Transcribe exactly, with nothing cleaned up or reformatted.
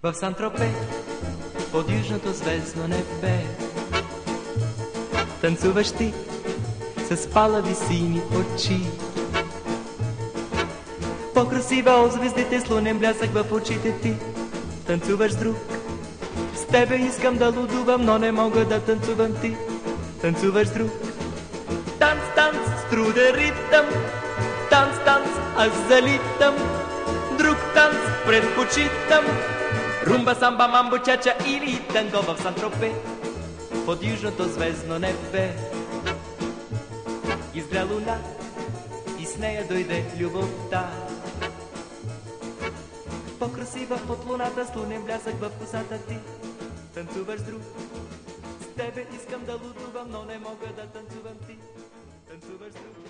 В Сан-Тропе, под южното звездно небе, танцуваш ти с палави сини очи. По-красива от звездите, с лунен блясък в очите ти. Танцуваш с друг, с тебе искам да лудувам, но не мога да танцувам ти. Танцуваш с друг, танц, танц, с труден ритъм. Танц, танц, аз залитам. Друг танц предпочитам. Румба, самба, мамбо, чача или танго в Сан-Тропе, под южното звездно небе. Изгря луна и с нея дойде любовта. По-красива под луната, с лунен блясък в косата ти. Танцуваш с друг, с тебе искам да лудувам, но не мога да танцувам ти. Танцуваш с друг.